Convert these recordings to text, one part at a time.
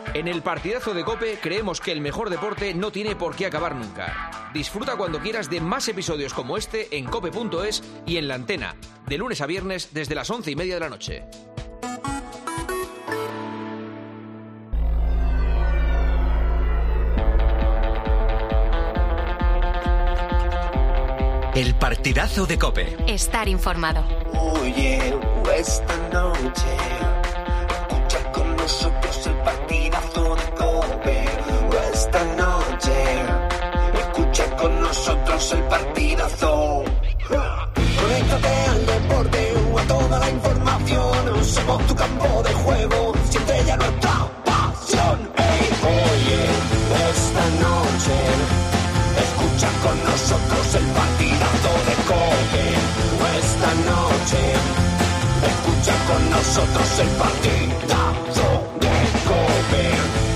En el partidazo de COPE creemos que el mejor deporte no tiene por qué acabar nunca. Disfruta cuando quieras de más episodios como este en cope.es y en La Antena, de lunes a viernes desde las 11:30 de la noche. El partidazo de COPE. Estar informado. Oye, esta noche escucha con nosotros el partidazo de COPE. Esta noche escucha con nosotros el partidazo. Conéctate al deporte, a toda la información. Somos tu campo de juego, siempre ya nuestra pasión. Hey, oye, esta noche escucha con nosotros el partidazo de COPE. Esta noche escucha con nosotros el partidazo de COPE.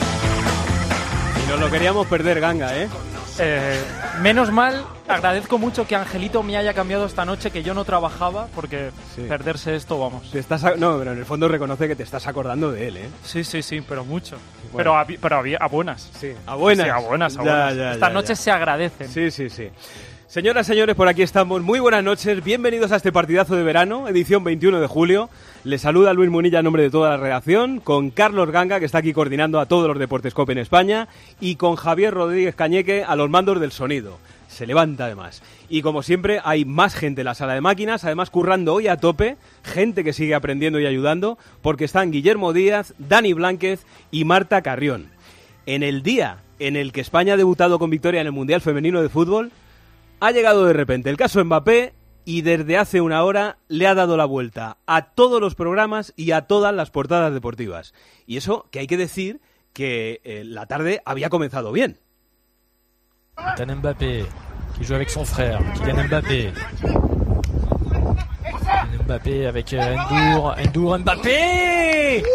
Y nos lo queríamos perder, Ganga, ¿eh? Menos mal, agradezco mucho que Angelito me haya cambiado esta noche, que yo no trabajaba, porque perderse esto, vamos. No, pero en el fondo reconoce que te estás acordando de él, ¿eh? Sí, pero mucho. Bueno. Pero a buenas. Sí, a buenas. Sí, a buenas. Ya, Estas noches se agradecen. Sí. Señoras, señores, por aquí estamos. Muy buenas noches. Bienvenidos a este partidazo de verano, edición 21 de julio. Les saluda Luis Munilla en nombre de toda la redacción, con Carlos Ganga, que está aquí coordinando a todos los deportes COPE en España, y con Javier Rodríguez Cañeque a los mandos del sonido. Se levanta además. Y como siempre, hay más gente en la sala de máquinas, además currando hoy a tope, gente que sigue aprendiendo y ayudando, porque están Guillermo Díaz, Dani Blánquez y Marta Carrión. En el día en el que España ha debutado con victoria en el Mundial Femenino de Fútbol, ha llegado de repente el caso Mbappé y desde hace una hora le ha dado la vuelta a todos los programas y a todas las portadas deportivas. Y eso que hay que decir que la tarde había comenzado bien. Kylian Mbappé, qui joue avec son frère, Kylian Mbappé. Kylian Mbappé avec Endur, Mbappé.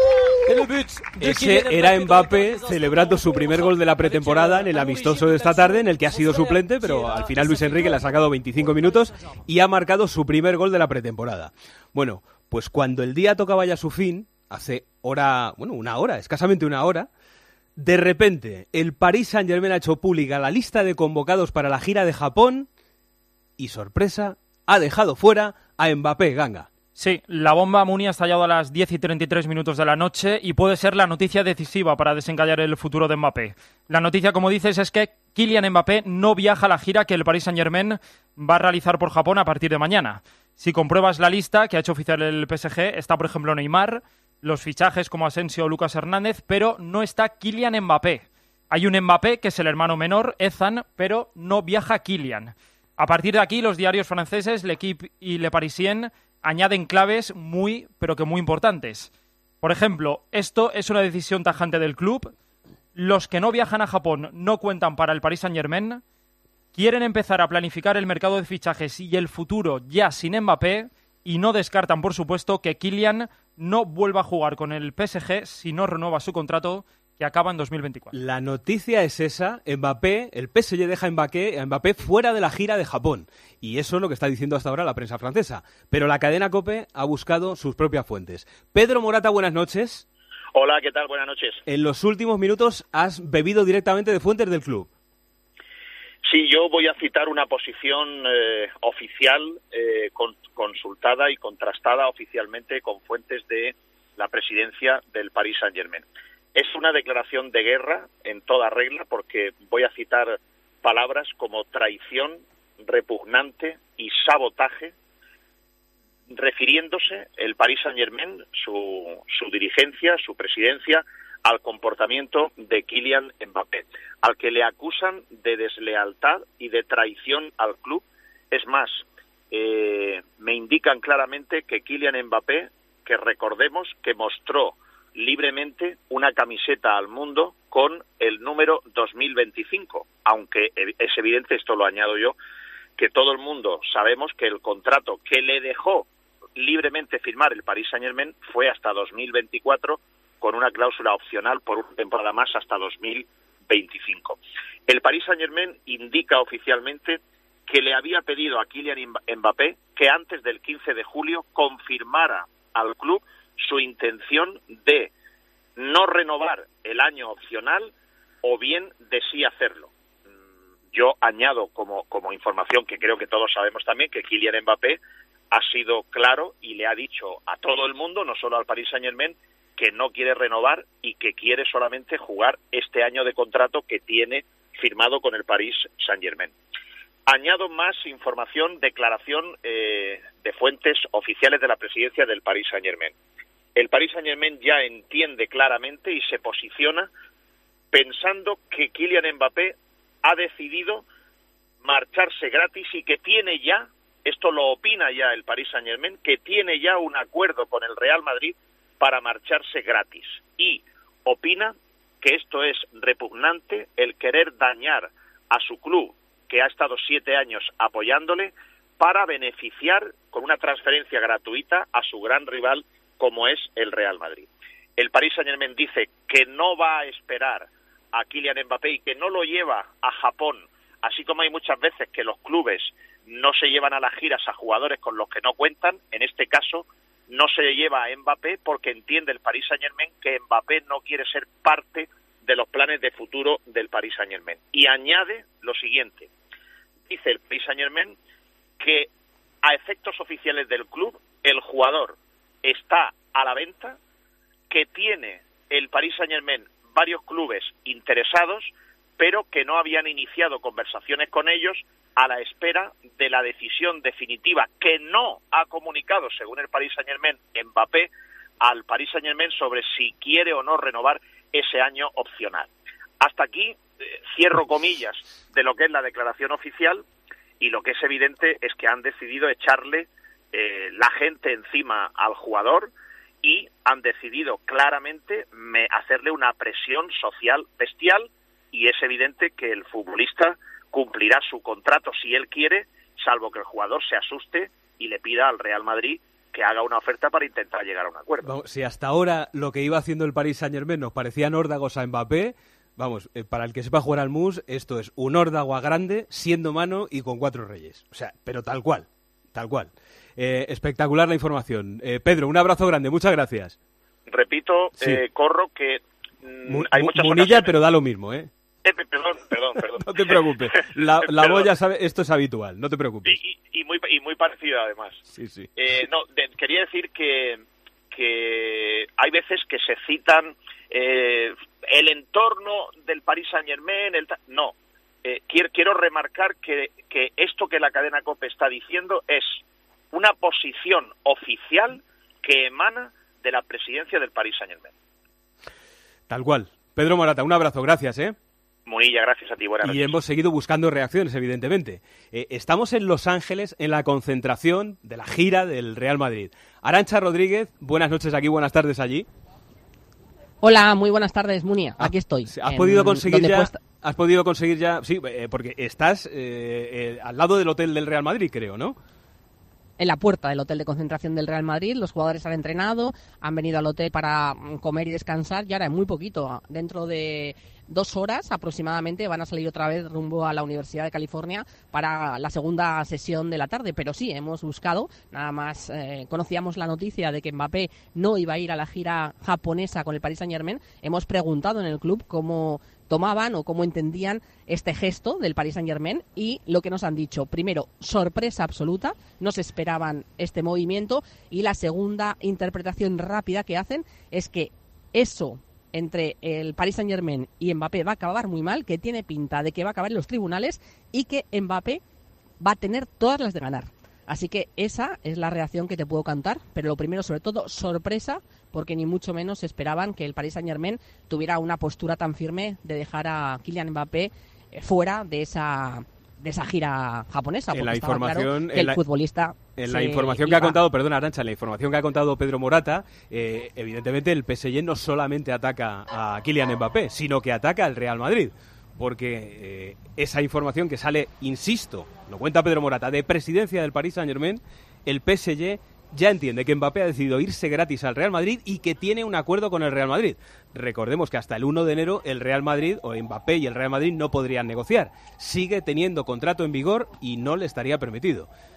Ese era Mbappé celebrando su primer gol de la pretemporada en el amistoso de esta tarde, en el que ha sido suplente, pero al final Luis Enrique le ha sacado 25 minutos y ha marcado su primer gol de la pretemporada. Bueno, pues cuando el día tocaba ya su fin, hace escasamente una hora, de repente el Paris Saint-Germain ha hecho pública la lista de convocados para la gira de Japón y, sorpresa, ha dejado fuera a Mbappé, Ganga. Sí, la bomba Muni ha estallado a las 10:33 de la noche y puede ser la noticia decisiva para desencallar el futuro de Mbappé. La noticia, como dices, es que Kylian Mbappé no viaja a la gira que el Paris Saint-Germain va a realizar por Japón a partir de mañana. Si compruebas la lista que ha hecho oficial el PSG, está, por ejemplo, Neymar, los fichajes como Asensio o Lucas Hernández, pero no está Kylian Mbappé. Hay un Mbappé, que es el hermano menor, Ethan, pero no viaja Kylian. A partir de aquí, los diarios franceses, L'Équipe y Le Parisien, añaden claves muy, pero que muy importantes. Por ejemplo, esto es una decisión tajante del club. Los que no viajan a Japón no cuentan para el Paris Saint-Germain. Quieren empezar a planificar el mercado de fichajes y el futuro ya sin Mbappé. Y no descartan, por supuesto, que Kylian no vuelva a jugar con el PSG si no renueva su contrato, que acaba en 2024. La noticia es esa: Mbappé, el PSG deja a Mbappé fuera de la gira de Japón. Y eso es lo que está diciendo hasta ahora la prensa francesa. Pero la cadena COPE ha buscado sus propias fuentes. Pedro Morata, buenas noches. Hola, ¿qué tal? Buenas noches. En los últimos minutos has bebido directamente de fuentes del club. Sí, yo voy a citar una posición oficial, consultada y contrastada oficialmente con fuentes de la presidencia del Paris Saint-Germain. Es una declaración de guerra en toda regla, porque voy a citar palabras como traición, repugnante y sabotaje, refiriéndose el Paris Saint-Germain, su dirigencia, su presidencia, al comportamiento de Kylian Mbappé, al que le acusan de deslealtad y de traición al club. Es más, me indican claramente que Kylian Mbappé, que recordemos que mostró libremente una camiseta al mundo con el número 2025, aunque es evidente, esto lo añado yo, que todo el mundo sabemos que el contrato que le dejó libremente firmar el Paris Saint-Germain fue hasta 2024, con una cláusula opcional por una temporada más hasta 2025. El Paris Saint-Germain indica oficialmente que le había pedido a Kylian Mbappé que antes del 15 de julio confirmara al club su intención de no no renovar el año opcional o bien de sí hacerlo. Yo añado como información que creo que todos sabemos también que Kylian Mbappé ha sido claro y le ha dicho a todo el mundo, no solo al Paris Saint-Germain, que no quiere renovar y que quiere solamente jugar este año de contrato que tiene firmado con el Paris Saint-Germain. Añado más información, declaración de fuentes oficiales de la presidencia del Paris Saint-Germain. El Paris Saint-Germain ya entiende claramente y se posiciona pensando que Kylian Mbappé ha decidido marcharse gratis y que tiene ya, esto lo opina ya el Paris Saint-Germain, que tiene ya un acuerdo con el Real Madrid para marcharse gratis. Y opina que esto es repugnante, el querer dañar a su club, que ha estado 7 años apoyándole, para beneficiar con una transferencia gratuita a su gran rival como es el Real Madrid. El Paris Saint-Germain dice que no va a esperar a Kylian Mbappé y que no lo lleva a Japón, así como hay muchas veces que los clubes no se llevan a las giras a jugadores con los que no cuentan. En este caso no se lleva a Mbappé porque entiende el Paris Saint-Germain que Mbappé no quiere ser parte de los planes de futuro del Paris Saint-Germain. Y añade lo siguiente, dice el Paris Saint-Germain que a efectos oficiales del club el jugador está a la venta, que tiene el Paris Saint-Germain varios clubes interesados, pero que no habían iniciado conversaciones con ellos a la espera de la decisión definitiva que no ha comunicado, según el Paris Saint-Germain, Mbappé al Paris Saint-Germain sobre si quiere o no renovar ese año opcional. Hasta aquí cierro comillas de lo que es la declaración oficial, y lo que es evidente es que han decidido echarle la gente encima al jugador y han decidido claramente hacerle una presión social bestial, y es evidente que el futbolista cumplirá su contrato si él quiere, salvo que el jugador se asuste y le pida al Real Madrid que haga una oferta para intentar llegar a un acuerdo. Vamos, si hasta ahora lo que iba haciendo el Paris Saint-Germain nos parecían órdagos a Mbappé, vamos, para el que sepa jugar al mus, esto es un órdago a grande, siendo mano y con 4 reyes. O sea, pero tal cual, tal cual. Espectacular la información. Pedro, un abrazo grande, muchas gracias. Repito, sí. Corro que hay muchas Munilla, ocasiones... pero da lo mismo, ¿eh? Perdón. No te preocupes, la boya sabe, esto es habitual, no te preocupes. Y muy parecido además. Sí. Quería decir que hay veces que se citan el entorno del Paris Saint-Germain, quiero remarcar que esto que la cadena COPE está diciendo es una posición oficial que emana de la presidencia del Paris Saint-Germain. Tal cual. Pedro Morata, un abrazo, gracias, Munilla, gracias a ti, buenas noches. Y hemos seguido buscando reacciones, evidentemente. Estamos en Los Ángeles, en la concentración de la gira del Real Madrid. Arantxa Rodríguez, buenas noches aquí, buenas tardes allí. Hola, muy buenas tardes, Munia. Aquí estoy. ¿Has podido conseguir ya? Sí, porque estás al lado del hotel del Real Madrid, creo, ¿no? En la puerta del hotel de concentración del Real Madrid. Los jugadores han entrenado, han venido al hotel para comer y descansar, y ahora en muy poquito, dentro de 2 horas aproximadamente, van a salir otra vez rumbo a la Universidad de California para la segunda sesión de la tarde. Pero sí, hemos buscado, nada más conocíamos la noticia de que Mbappé no iba a ir a la gira japonesa con el Paris Saint-Germain. Hemos preguntado en el club cómo tomaban o cómo entendían este gesto del Paris Saint-Germain, y lo que nos han dicho: primero, sorpresa absoluta, no se esperaban este movimiento, y la segunda interpretación rápida que hacen es que eso entre el Paris Saint-Germain y Mbappé va a acabar muy mal, que tiene pinta de que va a acabar en los tribunales y que Mbappé va a tener todas las de ganar. Así que esa es la reacción que te puedo contar, pero lo primero, sobre todo, sorpresa, porque ni mucho menos esperaban que el Paris Saint-Germain tuviera una postura tan firme de dejar a Kylian Mbappé fuera de esa gira japonesa, porque estaba claro que el futbolista... En la información que ha contado, perdona Arantxa, en la información que ha contado Pedro Morata, evidentemente el PSG no solamente ataca a Kylian Mbappé, sino que ataca al Real Madrid. Porque esa información que sale, insisto, lo cuenta Pedro Morata, de presidencia del Paris Saint-Germain, el PSG ya entiende que Mbappé ha decidido irse gratis al Real Madrid y que tiene un acuerdo con el Real Madrid. Recordemos que hasta el 1 de enero el Real Madrid, o Mbappé y el Real Madrid, no podrían negociar. Sigue teniendo contrato en vigor y no le estaría permitido.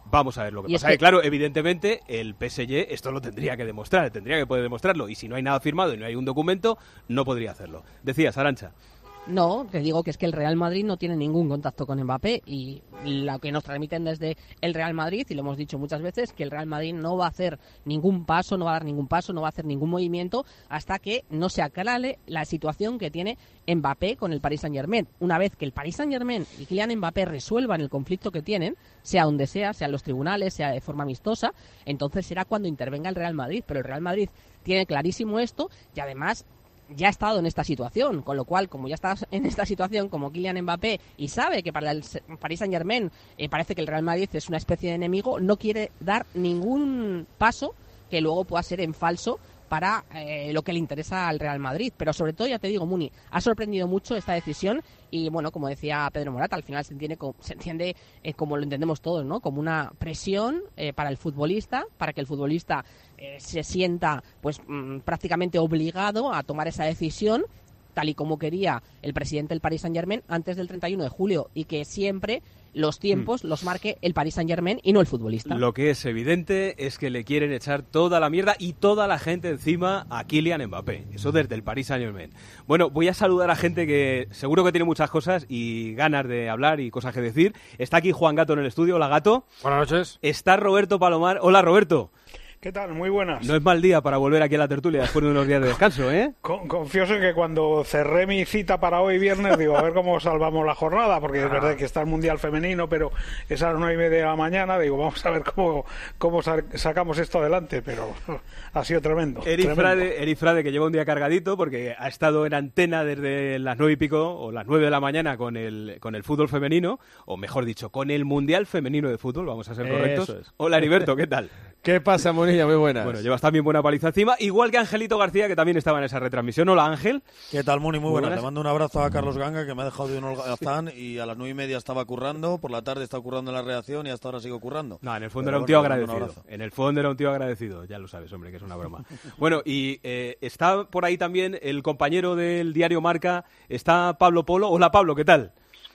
Vamos a ver lo que Y pasa. Claro, evidentemente el PSG esto lo tendría que demostrar, tendría que poder demostrarlo. Y si no hay nada firmado y no hay un documento, no podría hacerlo. Decías, Arantxa. No, te digo que es que el Real Madrid no tiene ningún contacto con Mbappé y lo que nos transmiten desde el Real Madrid, y lo hemos dicho muchas veces, que el Real Madrid no va a hacer ningún paso, no va a dar ningún paso, no va a hacer ningún movimiento hasta que no se aclare la situación que tiene Mbappé con el Paris Saint-Germain. Una vez que el Paris Saint-Germain y Kylian Mbappé resuelvan el conflicto que tienen, sea donde sea en los tribunales, sea de forma amistosa, entonces será cuando intervenga el Real Madrid. Pero el Real Madrid tiene clarísimo esto y además ya ha estado en esta situación, con lo cual, como ya está en esta situación como Kylian Mbappé y sabe que para el Paris Saint-Germain parece que el Real Madrid es una especie de enemigo, no quiere dar ningún paso que luego pueda ser en falso para lo que le interesa al Real Madrid. Pero sobre todo, ya te digo, Muni, ha sorprendido mucho esta decisión y, bueno, como decía Pedro Morata, al final se entiende como lo entendemos todos, ¿no? Como una presión para el futbolista, para que el futbolista se sienta pues prácticamente obligado a tomar esa decisión, tal y como quería el presidente del Paris Saint-Germain antes del 31 de julio, y que siempre los tiempos los marque el Paris Saint-Germain y no el futbolista. Lo que es evidente es que le quieren echar toda la mierda y toda la gente encima a Kylian Mbappé. Eso desde el Paris Saint-Germain. Bueno, voy a saludar a gente que seguro que tiene muchas cosas y ganas de hablar y cosas que decir. Está aquí Juan Gato en el estudio. Hola, Gato. Buenas noches. Está Roberto Palomar. Hola, Roberto. ¿Qué tal? Muy buenas. No es mal día para volver aquí a la tertulia después de unos días de descanso, ¿eh? Confieso que cuando cerré mi cita para hoy viernes, digo, a ver cómo salvamos la jornada, porque es verdad que está el Mundial Femenino, pero es a las 9:30 de la mañana, digo, vamos a ver cómo sacamos esto adelante, pero ha sido tremendo. Eric Frade, que lleva un día cargadito, porque ha estado en antena desde las 9 y pico, o las 9 de la mañana, con el fútbol femenino, o mejor dicho, con el Mundial Femenino de Fútbol, vamos a ser correctos. Eso es. Hola, Heriberto, ¿qué tal? ¿Qué pasa, Monilla? Muy buenas. Bueno, llevas también buena paliza encima, igual que Angelito García, que también estaba en esa retransmisión. Hola, Ángel. ¿Qué tal, Moni? Muy buenas. Le mando un abrazo a Carlos Ganga, que me ha dejado de un holgazán y a las 9:30 estaba currando, por la tarde estaba currando en la redacción y hasta ahora sigo currando. No, en el fondo era un tío agradecido. En el fondo era un tío agradecido, ya lo sabes, hombre, que es una broma. Bueno, y está por ahí también el compañero del diario Marca, está Pablo Polo. Hola, Pablo, ¿qué tal?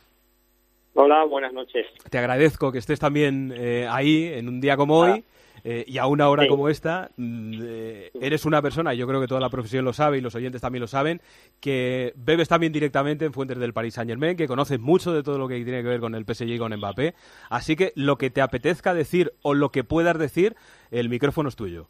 Hola, buenas noches. Te agradezco que estés también ahí en un día como hoy. Y a una hora como esta, eres una persona, y yo creo que toda la profesión lo sabe y los oyentes también lo saben, que bebes también directamente en fuentes del Paris Saint-Germain, que conoces mucho de todo lo que tiene que ver con el PSG y con Mbappé. Así que lo que te apetezca decir o lo que puedas decir, el micrófono es tuyo.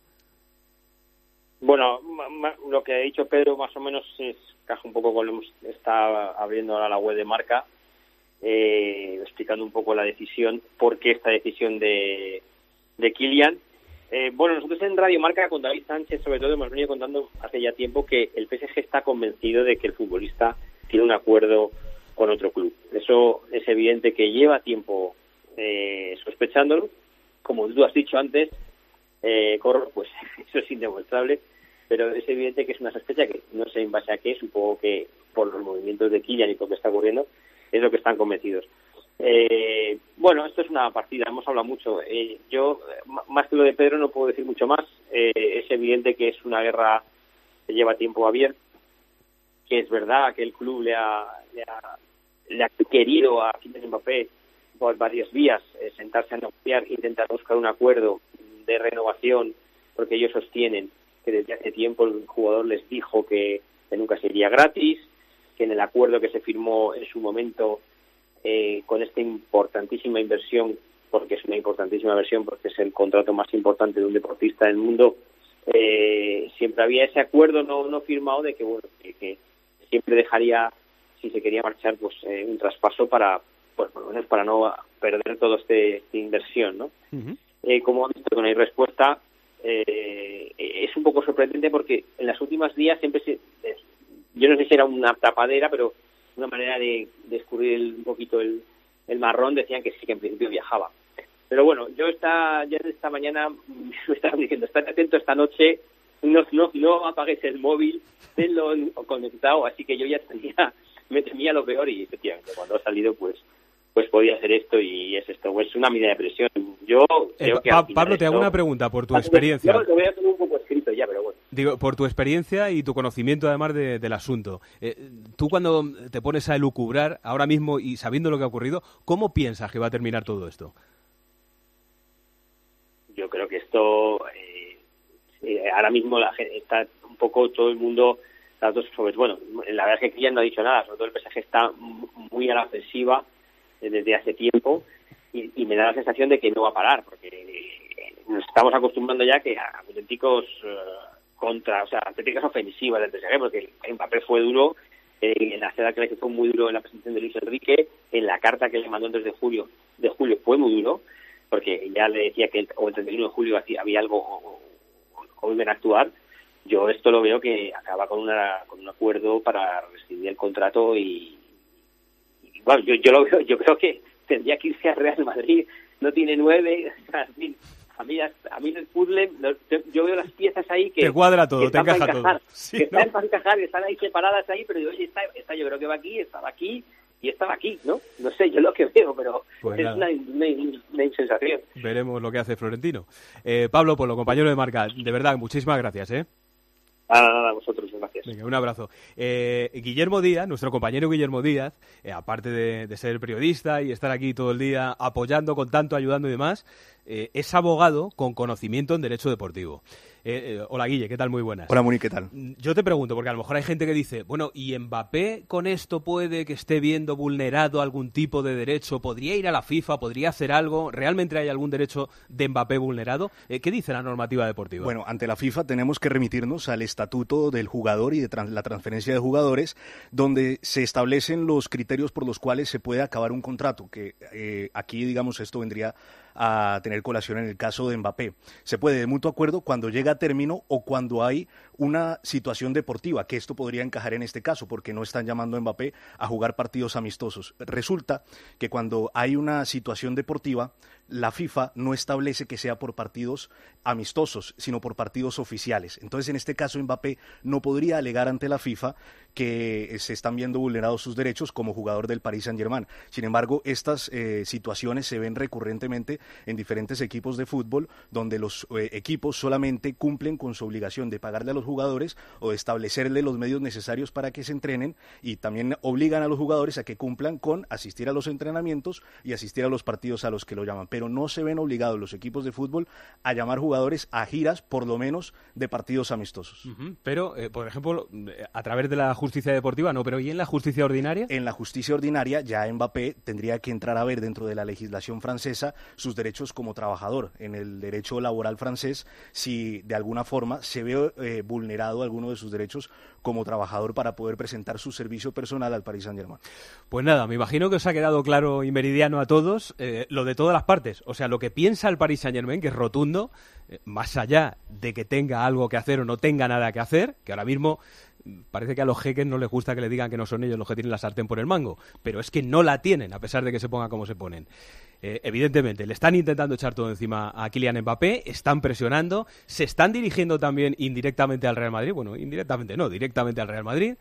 Bueno, lo que ha dicho Pedro más o menos encaja un poco con lo que está abriendo ahora la web de Marca, explicando un poco la decisión, por qué esta decisión de Kylian. Bueno, nosotros en Radio Marca con David Sánchez sobre todo hemos venido contando hace ya tiempo que el PSG está convencido de que el futbolista tiene un acuerdo con otro club. Eso es evidente que lleva tiempo sospechándolo. Como tú has dicho antes, Corro, pues eso es indemostrable, pero es evidente que es una sospecha que no sé en base a qué, supongo que por los movimientos de Kylian y por lo que está ocurriendo, es lo que están convencidos. Bueno, esto es una partida, hemos hablado mucho. Yo, más que lo de Pedro, no puedo decir mucho más. Es evidente que es una guerra que lleva tiempo abierto, que es verdad que el club le ha querido a Kylian Mbappé por varias vías, sentarse a negociar, intentar buscar un acuerdo de renovación, porque ellos sostienen que desde hace tiempo el jugador les dijo que nunca se iría gratis, que en el acuerdo que se firmó en su momento con esta importantísima inversión, porque es una importantísima inversión, porque es el contrato más importante de un deportista del mundo, siempre había ese acuerdo no firmado de que bueno que siempre dejaría, si se quería marchar, pues un traspaso para, pues por lo menos para no perder toda esta inversión, ¿no? Uh-huh. Como han visto que no hay respuesta, es un poco sorprendente porque en los últimos días siempre yo no sé si era una tapadera, pero una manera de escurrir un poquito el marrón, decían que sí, que en principio viajaba. Pero bueno, yo ya esta mañana me estaban diciendo, estate atento esta noche, no apagues el móvil, tenlo conectado, así que yo ya me temía lo peor y efectivamente cuando ha salido pues podía hacer esto y es esto, pues una medida de presión. Yo creo que Pablo, te hago una pregunta por tu experiencia. Yo lo voy a tener un poco escrito ya, pero bueno. Digo, por tu experiencia y tu conocimiento además del asunto. Tú cuando te pones a elucubrar ahora mismo y sabiendo lo que ha ocurrido, ¿cómo piensas que va a terminar todo esto? creo que esto ahora mismo la gente está un poco todo el mundo las dos sobre. Bueno, la verdad es que Kylian no ha dicho nada, sobre todo el PSG está muy a la ofensiva desde hace tiempo y me da la sensación de que no va a parar, porque nos estamos acostumbrando ya que a auténticas ofensivas del PSG, porque Mbappé fue duro en la ceda que fue muy duro en la presentación de Luis Enrique, en la carta que le mandó antes de julio fue muy duro, porque ya le decía que el 31 de julio había algo o iban a actuar. Yo esto lo veo que acaba con un acuerdo para rescindir el contrato y bueno, yo lo veo, yo creo que tendría que irse al Real Madrid, no tiene 9, en fin, a mí el puzzle, yo veo las piezas ahí que te cuadra todo, te encaja todo. Sí, que están para encajar, están ahí separadas ahí, pero oye, esta yo creo que va aquí, estaba aquí y estaba aquí, ¿no? No sé, yo lo que veo, pero pues es una insensación. Veremos lo que hace Florentino. Pablo Polo, compañero de marca, de verdad, muchísimas gracias, ¿eh? Nada, vosotros, gracias. Venga, un abrazo. Guillermo Díaz, nuestro compañero Guillermo Díaz, aparte de ser periodista y estar aquí todo el día apoyando, contando, ayudando y demás, es abogado con conocimiento en derecho deportivo. Hola Guille, ¿qué tal? Muy buenas. Hola Muni, ¿qué tal? Yo te pregunto, porque a lo mejor hay gente que dice, bueno, ¿y Mbappé con esto puede que esté viendo vulnerado algún tipo de derecho? ¿Podría ir a la FIFA? ¿Podría hacer algo? ¿Realmente hay algún derecho de Mbappé vulnerado? ¿Qué dice la normativa deportiva? Bueno, ante la FIFA tenemos que remitirnos al estatuto del jugador y de la transferencia de jugadores, donde se establecen los criterios por los cuales se puede acabar un contrato, que aquí, digamos, esto vendría a tener colación en el caso de Mbappé. Se puede de mutuo acuerdo cuando llega a término o cuando hay una situación deportiva, que esto podría encajar en este caso, porque no están llamando a Mbappé a jugar partidos amistosos. Resulta que cuando hay una situación deportiva, la FIFA no establece que sea por partidos amistosos, sino por partidos oficiales. Entonces, en este caso, Mbappé no podría alegar ante la FIFA que se están viendo vulnerados sus derechos como jugador del Paris Saint-Germain. Sin embargo, estas situaciones se ven recurrentemente en diferentes equipos de fútbol, donde los equipos solamente cumplen con su obligación de pagarle a los jugadores o de establecerle los medios necesarios para que se entrenen, y también obligan a los jugadores a que cumplan con asistir a los entrenamientos y asistir a los partidos a los que lo llaman. Pero no se ven obligados los equipos de fútbol a llamar jugadores a giras, por lo menos de partidos amistosos. Pero, por ejemplo, a través de la justicia deportiva no, pero ¿y en la justicia ordinaria? En la justicia ordinaria ya Mbappé tendría que entrar a ver dentro de la legislación francesa sus derechos como trabajador. En el derecho laboral francés, si de alguna forma se ve vulnerado alguno de sus derechos como trabajador para poder presentar su servicio personal al Paris Saint-Germain. Pues nada, me imagino que os ha quedado claro y meridiano a todos lo de todas las partes. O sea, lo que piensa el Paris Saint-Germain, que es rotundo, más allá de que tenga algo que hacer o no tenga nada que hacer, que ahora mismo parece que a los jeques no les gusta que le digan que no son ellos los que tienen la sartén por el mango, pero es que no la tienen, a pesar de que se pongan como se ponen. Evidentemente, le están intentando echar todo encima a Kylian Mbappé, están presionando, se están dirigiendo también indirectamente al Real Madrid, bueno, indirectamente no, directamente al Real Madrid,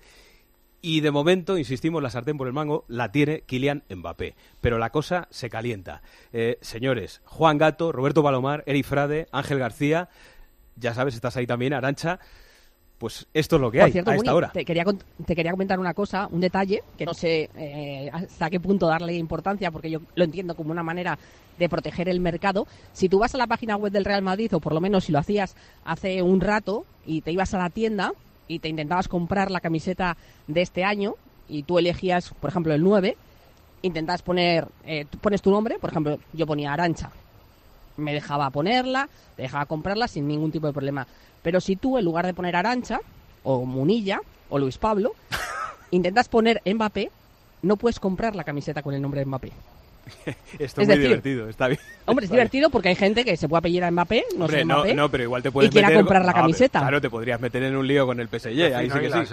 y de momento, insistimos, la sartén por el mango la tiene Kylian Mbappé, pero la cosa se calienta. Señores, Juan Gato, Roberto Palomar, Eric Frade, Ángel García, ya sabes, estás ahí también, Arantxa. Pues esto es lo que hay a esta hora. Te quería comentar una cosa, un detalle, que no sé hasta qué punto darle importancia, porque yo lo entiendo como una manera de proteger el mercado. Si tú vas a la página web del Real Madrid, o por lo menos si lo hacías hace un rato, y te ibas a la tienda y te intentabas comprar la camiseta de este año, y tú elegías, por ejemplo, el 9, intentabas poner, pones tu nombre, por ejemplo, yo ponía Arantxa, me dejaba ponerla, te dejaba comprarla sin ningún tipo de problema. Pero si tú, en lugar de poner Arantxa, o Munilla, o Luis Pablo, intentas poner Mbappé, no puedes comprar la camiseta con el nombre de Mbappé. Esto es muy divertido, está bien. Hombre, es divertido porque hay gente que se puede apellidar a Mbappé, Mbappé, no, pero igual te puedes y quiera comprar la camiseta. Claro, te podrías meter en un lío con el PSG, ahí sí que sí.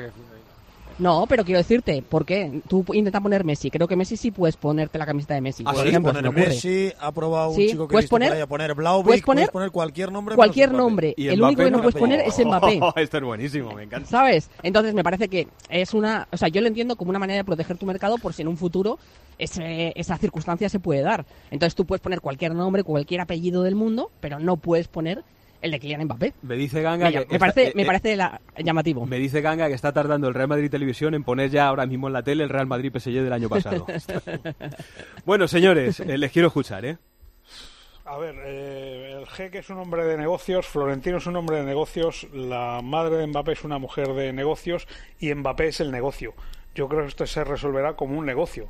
No, pero quiero decirte, ¿por qué? Tú intentas poner Messi. Creo que Messi sí puedes ponerte la camiseta de Messi. Por ejemplo, poner Messi, ha probado un chico que puedes poner, poner Blauvik, puedes poner cualquier nombre. Cualquier nombre. Y el único que no puedes poner es Mbappé. Esto es buenísimo, me encanta. ¿Sabes? Entonces me parece que es una... O sea, yo lo entiendo como una manera de proteger tu mercado por si en un futuro esa circunstancia se puede dar. Entonces tú puedes poner cualquier nombre, cualquier apellido del mundo, pero no puedes poner el de Kylian Mbappé. Me dice Ganga me parece llamativo. Me dice Ganga que está tardando el Real Madrid Televisión en poner ya ahora mismo en la tele el Real Madrid PSG del año pasado. Bueno, señores, les quiero escuchar, ¿eh? A ver, el Jeque es un hombre de negocios, Florentino es un hombre de negocios, la madre de Mbappé es una mujer de negocios y Mbappé es el negocio. Yo creo que esto se resolverá como un negocio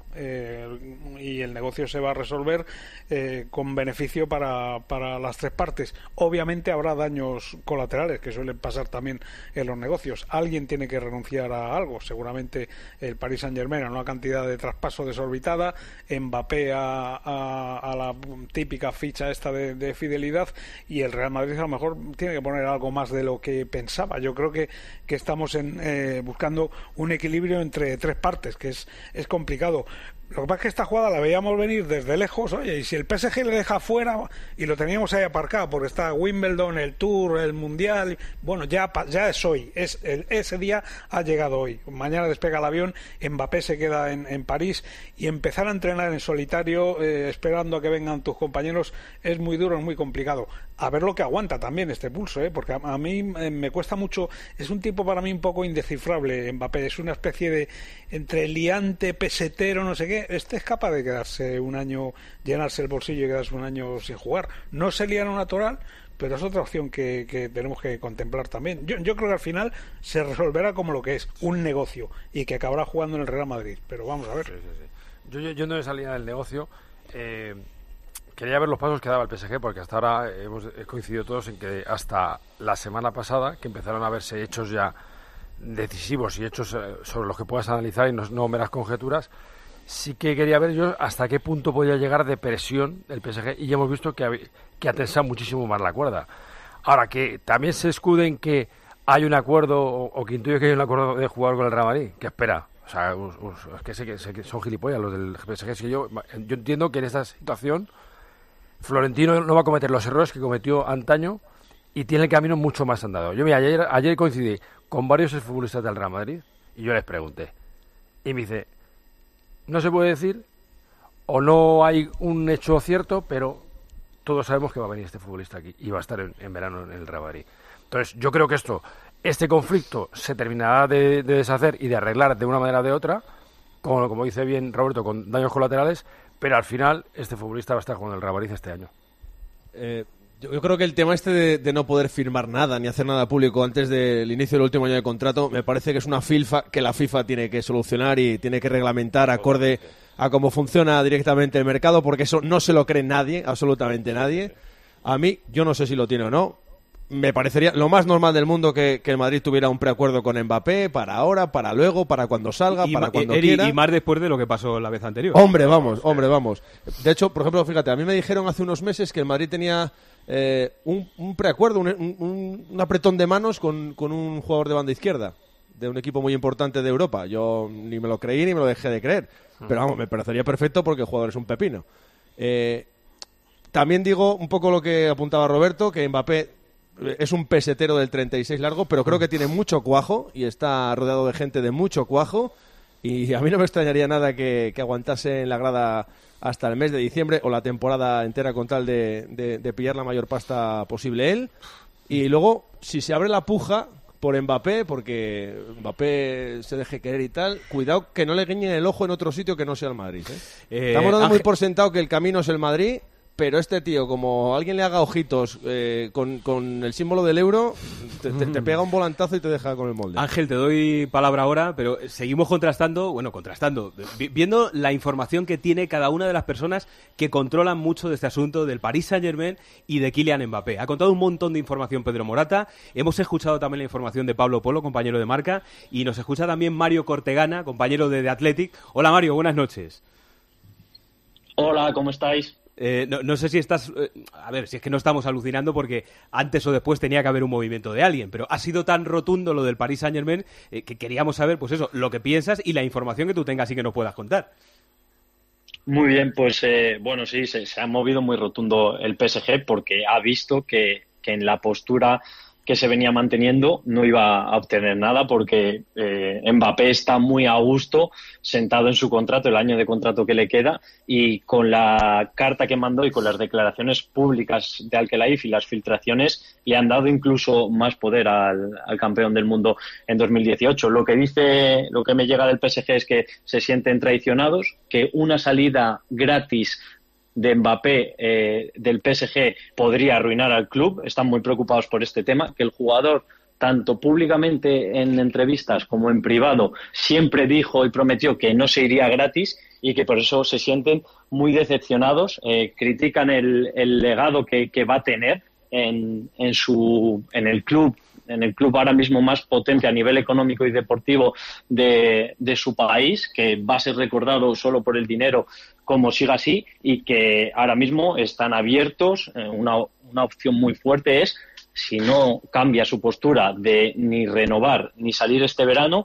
y el negocio se va a resolver con beneficio para las tres partes. Obviamente habrá daños colaterales que suelen pasar también en los negocios. Alguien tiene que renunciar a algo, seguramente el Paris Saint-Germain a una cantidad de traspaso desorbitada, Mbappé a la típica ficha esta de fidelidad, y el Real Madrid a lo mejor tiene que poner algo más de lo que pensaba. Yo creo que estamos buscando un equilibrio entre tres partes, que es complicado. Lo que pasa es que esta jugada la veíamos venir desde lejos, oye, y si el PSG le deja fuera, y lo teníamos ahí aparcado, porque está Wimbledon, el Tour, el Mundial, bueno, ya es hoy, ese día ha llegado hoy. Mañana despega el avión, Mbappé se queda en París, y empezar a entrenar en solitario, esperando a que vengan tus compañeros, es muy duro, es muy complicado. A ver lo que aguanta también este pulso, porque a mí me cuesta mucho, es un tipo para mí un poco indescifrable, Mbappé, es una especie de entre liante, pesetero, no sé qué. Este es capaz de quedarse un año, llenarse el bolsillo y quedarse un año sin jugar. No se lía en un natural, pero es otra opción que tenemos que contemplar también. Yo creo que al final se resolverá como lo que es, un negocio, y que acabará jugando en el Real Madrid. Pero vamos a ver. Sí. Yo no he salido del negocio. Quería ver los pasos que daba el PSG, porque hasta ahora hemos coincidido todos en que hasta la semana pasada, que empezaron a verse hechos ya decisivos y hechos sobre los que puedas analizar y no meras conjeturas, sí que quería ver yo hasta qué punto podía llegar de presión el PSG, y ya hemos visto que ha tensado muchísimo más la cuerda. Ahora, que también se escude en que hay un acuerdo, o que intuye que hay un acuerdo de jugar con el Real Madrid, que espera, o sea, es que sé que son gilipollas los del PSG. Es que yo entiendo que en esta situación Florentino no va a cometer los errores que cometió antaño, y tiene el camino mucho más andado. Yo, mira, ayer coincidí con varios futbolistas del Real Madrid y yo les pregunté, y me dice, no se puede decir, o no hay un hecho cierto, pero todos sabemos que va a venir este futbolista aquí y va a estar en verano en el Real Madrid. Entonces yo creo que este conflicto se terminará de deshacer y de arreglar de una manera o de otra, como dice bien Roberto, con daños colaterales, pero al final este futbolista va a estar jugando en el Real Madrid este año. Yo creo que el tema de no poder firmar nada ni hacer nada público antes del inicio del último año de contrato me parece que es una filfa que la FIFA tiene que solucionar y tiene que reglamentar acorde a cómo funciona directamente el mercado, porque eso no se lo cree nadie, absolutamente nadie. A mí, yo no sé si lo tiene o no, me parecería lo más normal del mundo que el Madrid tuviera un preacuerdo con Mbappé para ahora, para luego, para cuando salga, para cuando quiera. Y más después de lo que pasó la vez anterior. Hombre, vamos. De hecho, por ejemplo, fíjate, a mí me dijeron hace unos meses que el Madrid tenía un preacuerdo, un apretón de manos con un jugador de banda izquierda de un equipo muy importante de Europa. Yo ni me lo creí ni me lo dejé de creer, pero vamos, me parecería perfecto porque el jugador es un pepino. También digo un poco lo que apuntaba Roberto, que Mbappé es un pesetero del 36 largo, pero creo que tiene mucho cuajo y está rodeado de gente de mucho cuajo, y a mí no me extrañaría nada que aguantase en la grada hasta el mes de diciembre o la temporada entera, con tal de pillar la mayor pasta posible él. Y luego, si se abre la puja por Mbappé, porque Mbappé se deje querer y tal, cuidado que no le guiñen el ojo en otro sitio que no sea el Madrid. Estamos dando muy por sentado que el camino es el Madrid, pero este tío, como alguien le haga ojitos con el símbolo del euro, te pega un volantazo y te deja con el molde. Ángel, te doy palabra ahora, pero seguimos contrastando, viendo la información que tiene cada una de las personas que controlan mucho de este asunto del Paris Saint-Germain y de Kylian Mbappé. Ha contado un montón de información Pedro Morata, hemos escuchado también la información de Pablo Polo, compañero de Marca, y nos escucha también Mario Cortegana, compañero de The Athletic. Hola Mario, buenas noches. Hola, ¿cómo estáis? No sé si estás... a ver, si es que no estamos alucinando, porque antes o después tenía que haber un movimiento de alguien, pero ha sido tan rotundo lo del Paris Saint-Germain que queríamos saber, pues eso, lo que piensas y la información que tú tengas y que nos puedas contar. Muy bien, pues bueno, sí, se ha movido muy rotundo el PSG, porque ha visto que en la postura que se venía manteniendo no iba a obtener nada, porque Mbappé está muy a gusto sentado en su contrato, el año de contrato que le queda, y con la carta que mandó y con las declaraciones públicas de Al-Khelaifi y las filtraciones le han dado incluso más poder al campeón del mundo en 2018. Lo que me llega del PSG es que se sienten traicionados, que una salida gratis de Mbappé del PSG podría arruinar al club. Están muy preocupados por este tema, que el jugador, tanto públicamente en entrevistas como en privado, siempre dijo y prometió que no se iría gratis y que por eso se sienten muy decepcionados. Critican el legado que va a tener en el club ahora mismo más potente a nivel económico y deportivo de su país, que va a ser recordado solo por el dinero como siga así, y que ahora mismo están abiertos. Una opción muy fuerte es, si no cambia su postura de ni renovar ni salir este verano,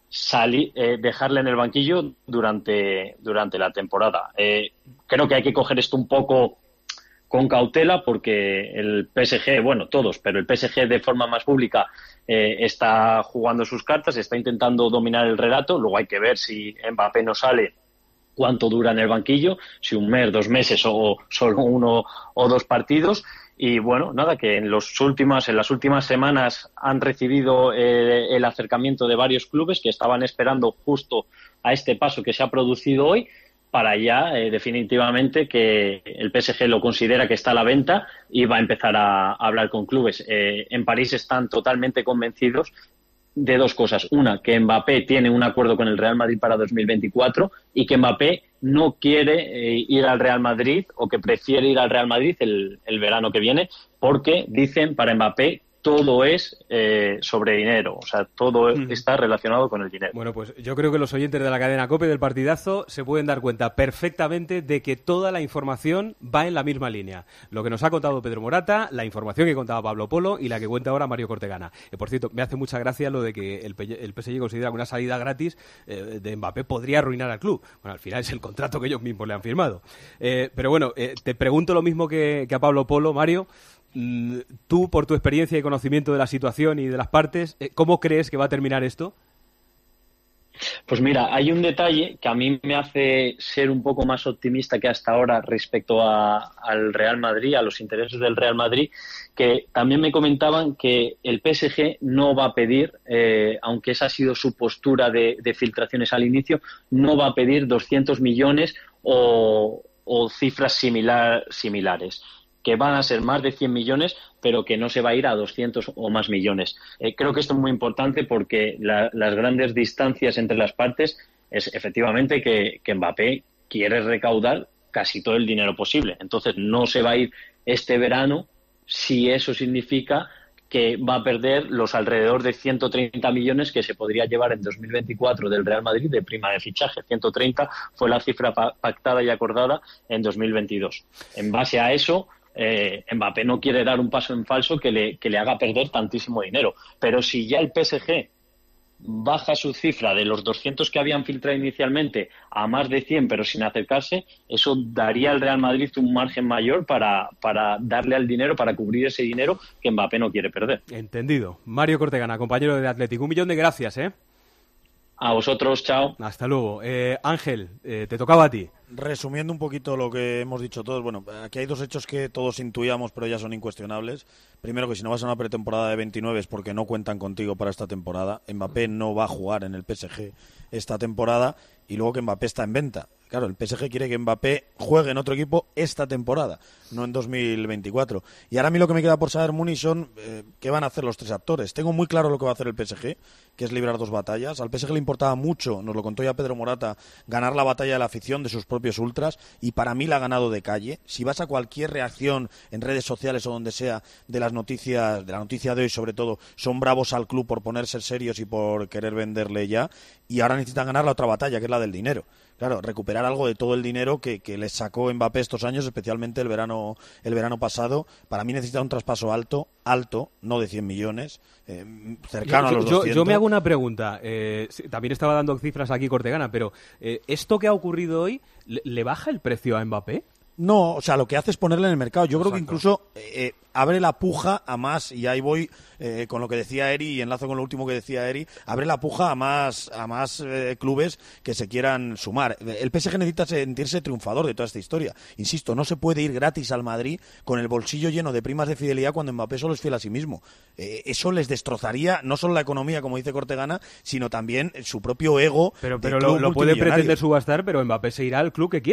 dejarle en el banquillo durante la temporada. Creo que hay que coger esto un poco con cautela, porque el PSG, bueno, todos, pero el PSG de forma más pública está jugando sus cartas, está intentando dominar el relato. Luego hay que ver si Mbappé no sale, cuánto dura en el banquillo, si un mes, 2 meses o solo 1 o 2 partidos. Y bueno, nada, que en las últimas semanas han recibido el acercamiento de varios clubes que estaban esperando justo a este paso que se ha producido hoy, para ya definitivamente que el PSG lo considera que está a la venta y va a empezar a hablar con clubes. En París están totalmente convencidos de 2 cosas. Una, que Mbappé tiene un acuerdo con el Real Madrid para 2024 y que Mbappé no quiere ir al Real Madrid, o que prefiere ir al Real Madrid el verano que viene, porque dicen, para Mbappé todo es sobre dinero, o sea, todo está relacionado con el dinero. Bueno, pues yo creo que los oyentes de la cadena COPE del partidazo se pueden dar cuenta perfectamente de que toda la información va en la misma línea. Lo que nos ha contado Pedro Morata, la información que contaba Pablo Polo y la que cuenta ahora Mario Cortegana. Por cierto, me hace mucha gracia lo de que el PSG considera que una salida gratis de Mbappé podría arruinar al club. Bueno, al final es el contrato que ellos mismos le han firmado. Pero bueno, te pregunto lo mismo que a Pablo Polo, Mario. Tú, por tu experiencia y conocimiento de la situación y de las partes, ¿cómo crees que va a terminar esto? Pues mira, hay un detalle que a mí me hace ser un poco más optimista que hasta ahora respecto al Real Madrid, a los intereses del Real Madrid, que también me comentaban que el PSG no va a pedir, aunque esa ha sido su postura de filtraciones al inicio, no va a pedir 200 millones o cifras similares, que van a ser más de 100 millones, pero que no se va a ir a 200 o más millones. Creo que esto es muy importante, porque las grandes distancias entre las partes es efectivamente que Mbappé quiere recaudar casi todo el dinero posible. Entonces no se va a ir este verano si eso significa que va a perder los alrededor de 130 millones que se podría llevar en 2024 del Real Madrid de prima de fichaje. 130 fue la cifra pactada y acordada en 2022. En base a eso, Mbappé no quiere dar un paso en falso que le haga perder tantísimo dinero. Pero si ya el PSG baja su cifra de los 200 que habían filtrado inicialmente a más de 100, pero sin acercarse, eso daría al Real Madrid un margen mayor para darle al dinero, para cubrir ese dinero que Mbappé no quiere perder. Entendido. Mario Cortegana, compañero de Atlético, 1.000.000 de gracias, ¿eh? A vosotros, chao. Hasta luego. Ángel, te tocaba a ti. Resumiendo un poquito lo que hemos dicho todos, bueno, aquí hay 2 hechos que todos intuíamos, pero ya son incuestionables. Primero, que si no vas a una pretemporada de 29 es porque no cuentan contigo para esta temporada. Mbappé no va a jugar en el PSG esta temporada, y luego que Mbappé está en venta. Claro, el PSG quiere que Mbappé juegue en otro equipo esta temporada, no en 2024. Y ahora a mí lo que me queda por saber, Muni, son qué van a hacer los 3 actores. Tengo muy claro lo que va a hacer el PSG, que es librar 2 batallas. Al PSG le importaba mucho, nos lo contó ya Pedro Morata, ganar la batalla de la afición de sus propios ultras, y para mí la ha ganado de calle. Si vas a cualquier reacción en redes sociales o donde sea de las noticias, de la noticia de hoy sobre todo, son bravos al club por ponerse serios y por querer venderle ya, y ahora necesitan ganar la otra batalla, que es la del dinero. Claro, recuperar algo de todo el dinero que les sacó Mbappé estos años, especialmente el verano pasado. Para mí necesita un traspaso alto, no de 100 millones, cercano a los 200. Yo me hago una pregunta. También estaba dando cifras aquí Cortegana, pero ¿esto que ha ocurrido hoy le baja el precio a Mbappé? No, o sea, lo que hace es ponerle en el mercado. Yo creo que incluso abre la puja a más, y ahí voy con lo que decía Eri, y enlazo con lo último que decía Eri, abre la puja a más clubes que se quieran sumar. El PSG necesita sentirse triunfador de toda esta historia. Insisto, no se puede ir gratis al Madrid con el bolsillo lleno de primas de fidelidad cuando Mbappé solo es fiel a sí mismo. Eso les destrozaría no solo la economía, como dice Cortegana, sino también su propio ego. Pero lo puede pretender subastar, pero Mbappé se irá al club que quiera.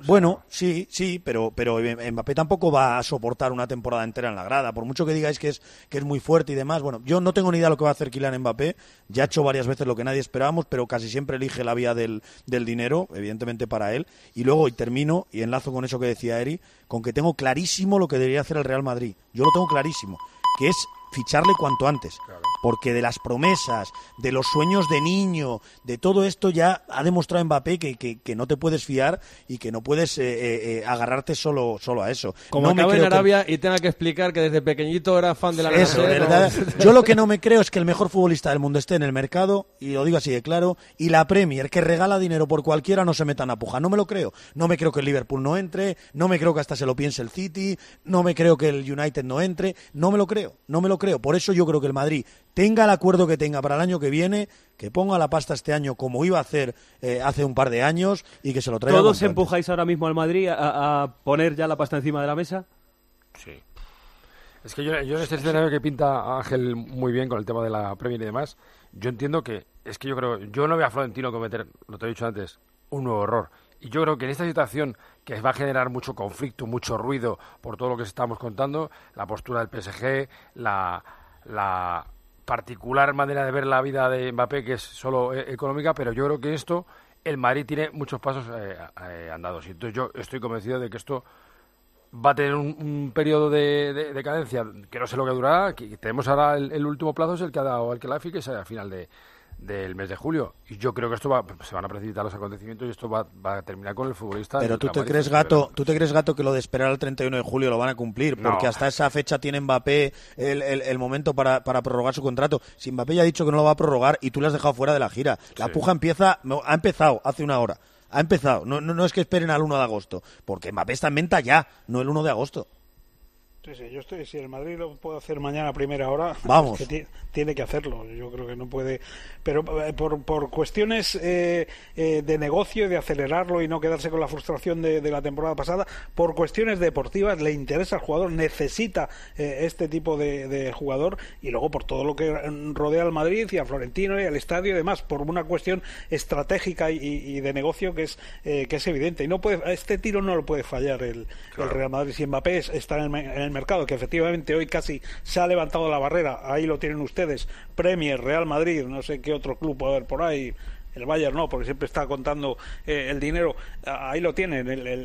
Bueno, sí, pero Mbappé tampoco va a soportar una temporada entera en la grada, por mucho que digáis que es muy fuerte y demás. Bueno, yo no tengo ni idea de lo que va a hacer Kylian Mbappé, ya ha hecho varias veces lo que nadie esperábamos, pero casi siempre elige la vía del dinero, evidentemente para él. Y luego, y termino, y enlazo con eso que decía Eri, con que tengo clarísimo lo que debería hacer el Real Madrid. Yo lo tengo clarísimo, que es ficharle cuanto antes, porque de las promesas, de los sueños de niño, de todo esto ya ha demostrado Mbappé que no te puedes fiar y que no puedes agarrarte solo a eso. Como acabe en Arabia y tenga que explicar que desde pequeñito era fan de la Eso, ¿verdad? Yo lo que no me creo es que el mejor futbolista del mundo esté en el mercado, y lo digo así de claro, y la Premier, que regala dinero por cualquiera, no se metan a puja. No me lo creo. No me creo que el Liverpool no entre, no me creo que hasta se lo piense el City, no me creo que el United no entre, no me lo creo. Por eso yo creo que el Madrid, tenga el acuerdo que tenga para el año que viene, que ponga la pasta este año como iba a hacer hace un par de años y que se lo traiga. ¿Todos empujáis ahora mismo al Madrid a poner ya la pasta encima de la mesa? Sí. Es que yo en este escenario que pinta Ángel muy bien con el tema de la Premier y demás, yo entiendo que, yo no veo a Florentino cometer, lo te he dicho antes, un nuevo error. Y yo creo que en esta situación que va a generar mucho conflicto, mucho ruido por todo lo que estamos contando, la postura del PSG, la particular manera de ver la vida de Mbappé, que es solo económica, pero yo creo que esto, el Madrid tiene muchos pasos andados. Y entonces yo estoy convencido de que esto va a tener un periodo de decadencia que no sé lo que durará. Que tenemos ahora el último plazo, es el que ha dado el Khelafi, que es a final del mes de julio, y yo creo que esto se van a precipitar los acontecimientos y esto va a terminar con el futbolista. Pero ¿tú te crees, Gato, que lo de esperar al 31 de julio lo van a cumplir? Porque hasta esa fecha tiene Mbappé el momento para prorrogar su contrato. Si Mbappé ya ha dicho que no lo va a prorrogar y tú le has dejado fuera de la gira, la puja ha empezado hace una hora, no es que esperen al 1 de agosto, porque Mbappé está en venta ya, no el 1 de agosto. Sí, si el Madrid lo puede hacer mañana a primera hora, vamos, es que tiene que hacerlo. Yo creo que no puede, pero por cuestiones de negocio y de acelerarlo y no quedarse con la frustración de la temporada pasada, por cuestiones deportivas le interesa al jugador, necesita este tipo de jugador, y luego por todo lo que rodea al Madrid y a Florentino y al estadio y demás, por una cuestión estratégica y de negocio que es evidente, y no puede, este tiro no lo puede fallar el Real Madrid. Si Mbappé está en el mercado, que efectivamente hoy casi se ha levantado la barrera, ahí lo tienen ustedes, Premier, Real Madrid, no sé qué otro club puede haber por ahí, el Bayern no, porque siempre está contando el dinero, ahí lo tienen,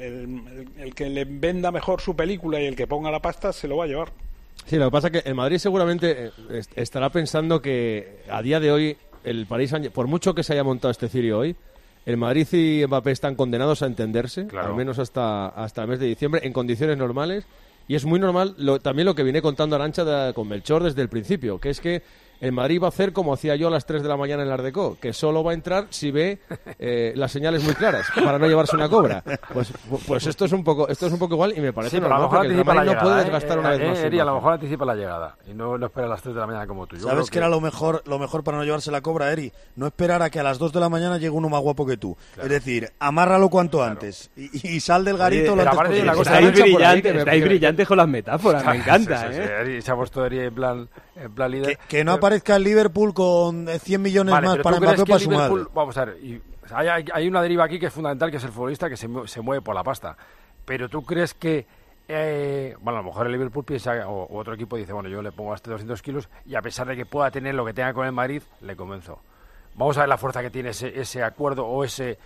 el que le venda mejor su película y el que ponga la pasta se lo va a llevar. Sí, lo que pasa es que el Madrid seguramente estará pensando que a día de hoy el Paris Saint-Germain, por mucho que se haya montado este cirio hoy, el Madrid y Mbappé están condenados a entenderse, al menos hasta el mes de diciembre, en condiciones normales. Y es muy normal también lo que viene contando Arantxa con Melchor desde el principio, que es que el Madrid va a hacer como hacía yo a las 3 de la mañana en el Ardecó, que solo va a entrar si ve las señales muy claras, para no llevarse una cobra. Pues esto es un poco igual, y me parece normal, porque el Madrid no puede desgastar una vez más. A lo mejor anticipa la llegada y no espera a las 3 de la mañana como tú. ¿Sabes qué era lo mejor para no llevarse la cobra, Eri? No esperar a que a las 2 de la mañana llegue uno más guapo que tú. Claro. Es decir, amárralo cuanto antes y sal del garito lo antes posible. Estáis brillantes con las metáforas, me encanta. Sí, se ha puesto Eri en plan líder. Que no aparezca el Liverpool con 100 millones más para Mbappé para sumar. Vamos a ver, hay una deriva aquí que es fundamental, que es el futbolista que se mueve por la pasta. Pero tú crees que a lo mejor el Liverpool piensa, o otro equipo dice, bueno, yo le pongo hasta 200 kilos y a pesar de que pueda tener lo que tenga con el Madrid, le convenzo. Vamos a ver la fuerza que tiene ese acuerdo o ese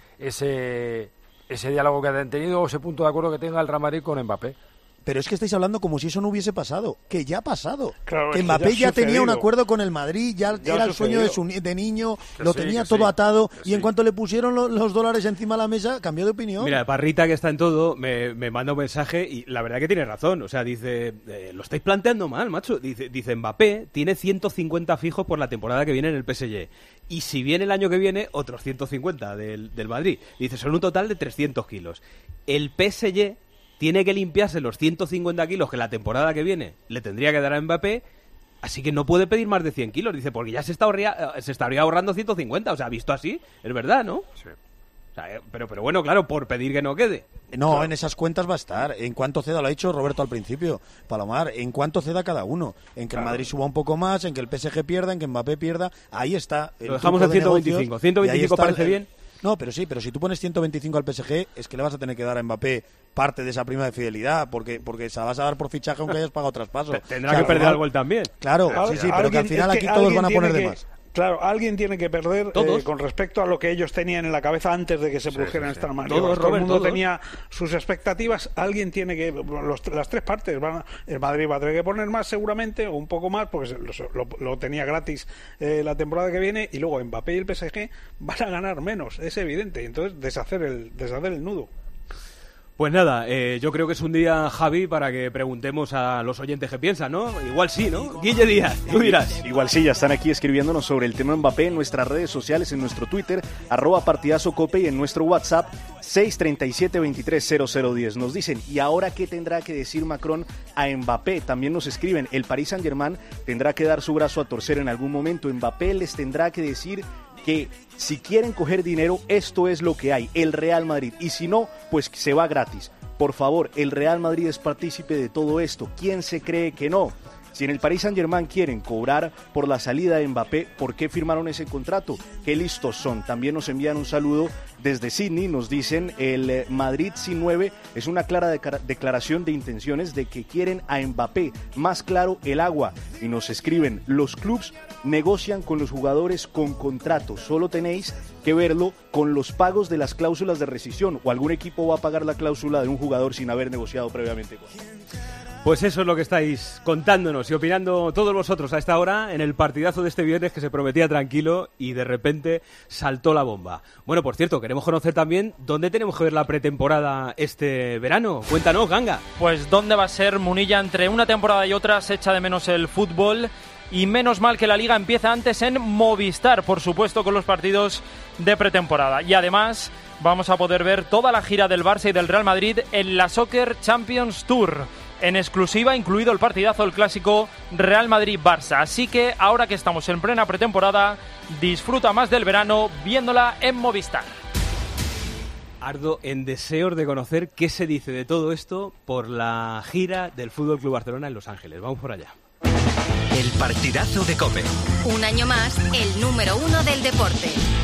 diálogo que han tenido, o ese punto de acuerdo que tenga el Real Madrid con Mbappé. Pero es que estáis hablando como si eso no hubiese pasado, que ya ha pasado. Claro, que Mbappé ya tenía un acuerdo con el Madrid, ya era el sueño de niño, lo tenía todo atado, y en cuanto le pusieron los dólares encima de la mesa, cambió de opinión. Mira, Parrita, que está en todo, me manda un mensaje y la verdad que tiene razón. O sea, dice, lo estáis planteando mal, macho. Dice Mbappé tiene 150 fijos por la temporada que viene en el PSG. Y si viene el año que viene, otros 150 del Madrid. Dice, son un total de 300 kilos. El PSG tiene que limpiarse los 150 kilos que la temporada que viene le tendría que dar a Mbappé, así que no puede pedir más de 100 kilos. Dice, porque ya se estaría ahorrando 150. O sea, visto así, es verdad, ¿no? Sí. O sea, pero bueno, claro, por pedir que no quede. No, claro. En esas cuentas va a estar. En cuanto ceda, lo ha dicho Roberto al principio, Palomar, en cuanto ceda cada uno. En que el Madrid suba un poco más, en que el PSG pierda, en que Mbappé pierda. Ahí está. Lo dejamos en 125. ¿125 parece bien? No, pero sí, pero si tú pones 125 al PSG, es que le vas a tener que dar a Mbappé parte de esa prima de fidelidad, porque se la vas a dar por fichaje aunque hayas pagado traspaso. Tendrá que perder algo él también. Claro, sí, pero que al final aquí todos van a poner de más. Claro, alguien tiene que perder con respecto a lo que ellos tenían en la cabeza antes de que se produjeran estas maniobras. Todo el mundo tenía sus expectativas, alguien tiene que... las tres partes, el Madrid va a tener que poner más seguramente, o un poco más, porque lo tenía gratis la temporada que viene, y luego Mbappé y el PSG van a ganar menos, es evidente, y entonces deshacer el nudo. Pues nada, yo creo que es un día, Javi, para que preguntemos a los oyentes qué piensan, ¿no? Igual sí, ¿no? Guille Díaz, tú dirás. Igual sí, ya están aquí escribiéndonos sobre el tema Mbappé en nuestras redes sociales, en nuestro Twitter, @partidazocope, y en nuestro WhatsApp, 637-230010. Nos dicen, ¿y ahora qué tendrá que decir Macron a Mbappé? También nos escriben, el Paris Saint-Germain tendrá que dar su brazo a torcer en algún momento. Mbappé les tendrá que decir que si quieren coger dinero, esto es lo que hay, el Real Madrid, y si no, pues se va gratis. Por favor, el Real Madrid es partícipe de todo esto. ¿Quién se cree que no? Si en el Paris Saint-Germain quieren cobrar por la salida de Mbappé, ¿por qué firmaron ese contrato? ¡Qué listos son! También nos envían un saludo desde Sydney, nos dicen, el Madrid sin 9 es una clara declaración de intenciones de que quieren a Mbappé, más claro el agua. Y nos escriben, los clubs negocian con los jugadores con contratos, solo tenéis que verlo con los pagos de las cláusulas de rescisión, o algún equipo va a pagar la cláusula de un jugador sin haber negociado previamente con él. Pues eso es lo que estáis contándonos y opinando todos vosotros a esta hora en el partidazo de este viernes que se prometía tranquilo y de repente saltó la bomba. Bueno, por cierto, queremos conocer también dónde tenemos que ver la pretemporada este verano. Cuéntanos, Ganga. Pues dónde va a ser, Munilla, entre una temporada y otra se echa de menos el fútbol. Y menos mal que la Liga empieza antes en Movistar, por supuesto, con los partidos de pretemporada. Y además vamos a poder ver toda la gira del Barça y del Real Madrid en la Soccer Champions Tour. En exclusiva, incluido el partidazo, el clásico Real Madrid-Barça. Así que ahora que estamos en plena pretemporada, disfruta más del verano viéndola en Movistar. Ardo en deseos de conocer qué se dice de todo esto por la gira del FC Barcelona en Los Ángeles. Vamos por allá. El partidazo de COPE. Un año más, el número 1 del deporte.